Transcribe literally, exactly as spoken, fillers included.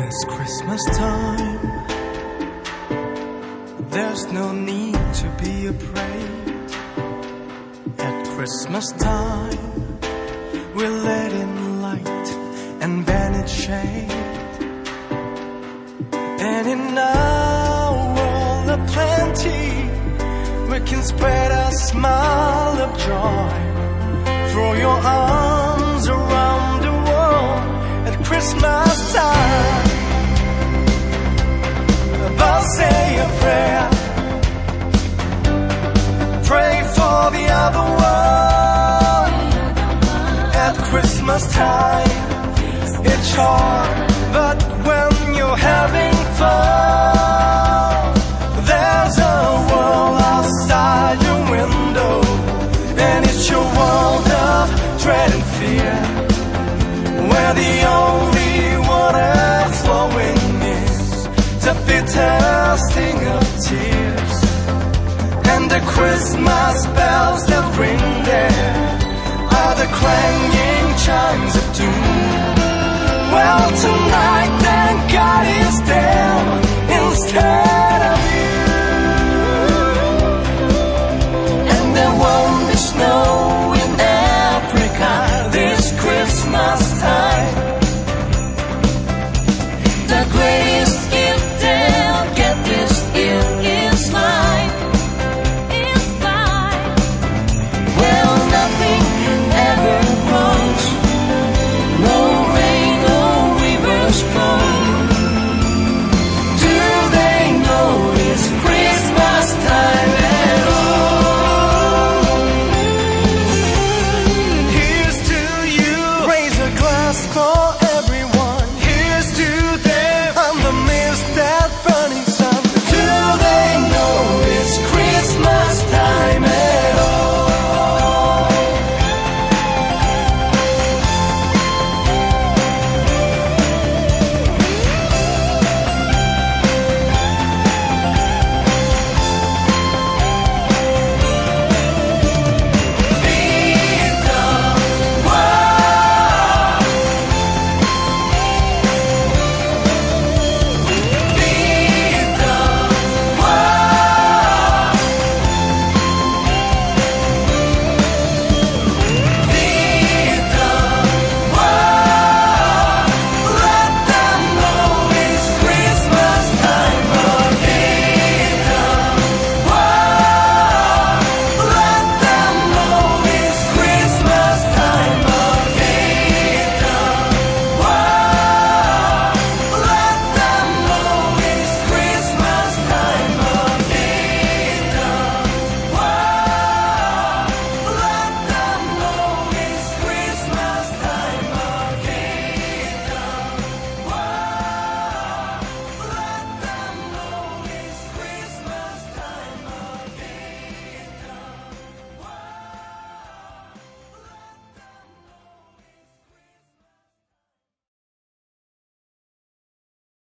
It's Christmas time. There's no need to be afraid. At Christmas time, we let in light and banish shade. And in our world of plenty, we can spread a smile of joy. Throw your arms around the world at Christmas time. I'll say a prayer, pray for the other world. At Christmas time, it's hard, but when you're having fun, there's a world outside your window, and it's your world of dread and fear, where the only water flowing is the bitter sting of tears, and the Christmas bells that ring there are the clanging chimes of doom. Well, tonight, thank God is there instead.